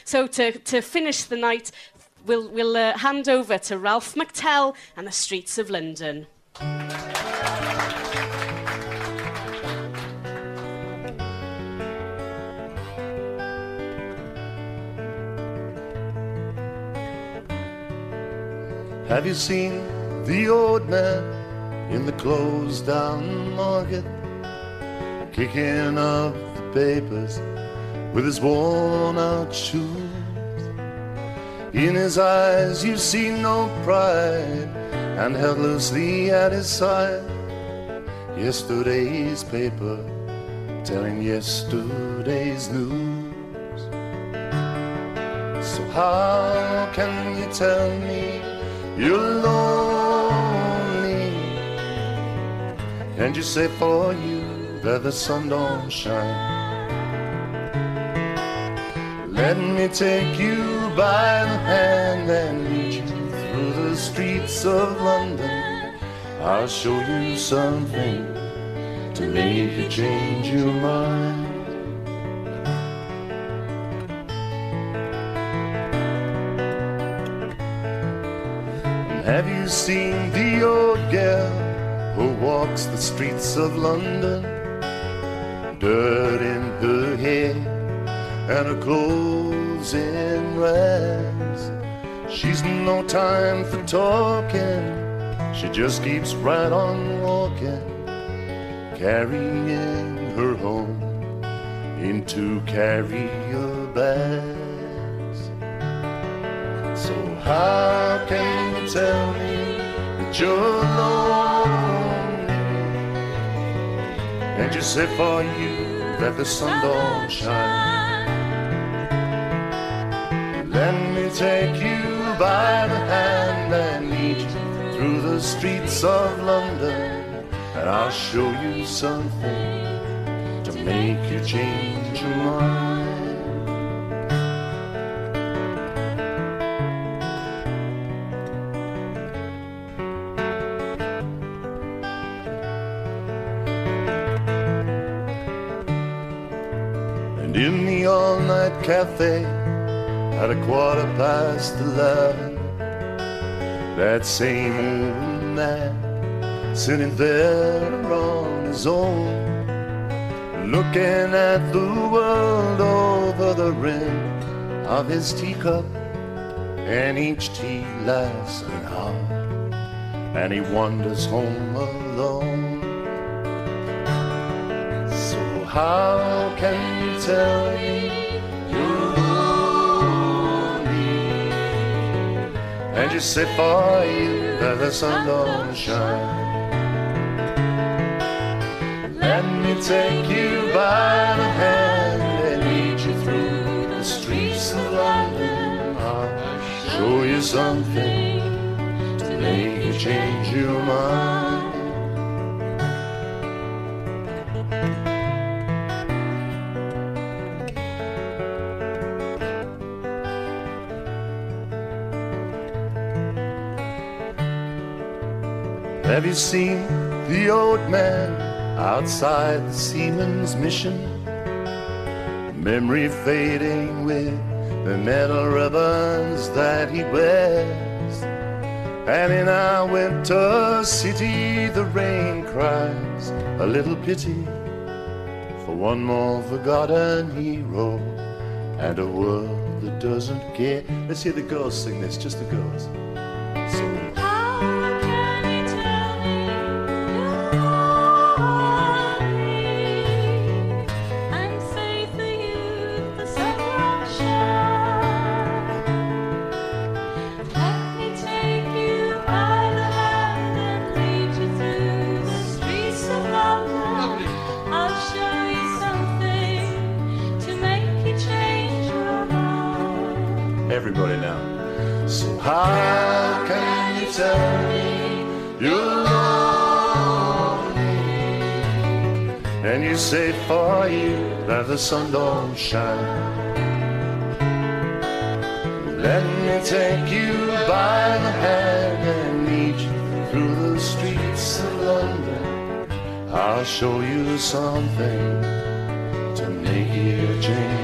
So to finish the night, we'll hand over to Ralph McTell and the Streets of London. Have you seen the old man in the closed down market, kicking up the papers with his worn out shoes? In his eyes you see no pride, and helplessly at his side, yesterday's paper telling yesterday's news. So how can you tell me you're lonely, and you say for you that the sun don't shine? Let me take you by the hand and lead you through the streets of London. I'll show you something to make you change your mind. Have you seen the old girl who walks the streets of London? Dirt in her hair and her clothes in rags. She's no time for talking, she just keeps right on walking, carrying her home in 2 carrier bags. So how can you tell me that you're lonely, and you say for you that the sun don't shine? Let me take you by the hand and lead you through the streets of London, and I'll show you something to make you change your mind. And in the all-night cafe at 11:15, that same old man sitting there on his own, looking at the world over the rim of his teacup, and each tea lasts an hour, and he wanders home alone. So how can you tell me you're lonely, and you say for you that the sun don't shine? Let me take you by the hand and lead you through the streets of London. I'll show you something to make you change your mind. Have you seen the old man outside the Seaman's Mission? Memory fading with the metal ribbons that he wears. And in our winter city the rain cries a little pity for one more forgotten hero and a world that doesn't care. Let's hear the girls sing this, just the girls. So everybody now. So how can you tell me you're lonely, and you say for you that the sun don't shine? Let me take you by the hand and lead you through the streets of London. I'll show you something to make you change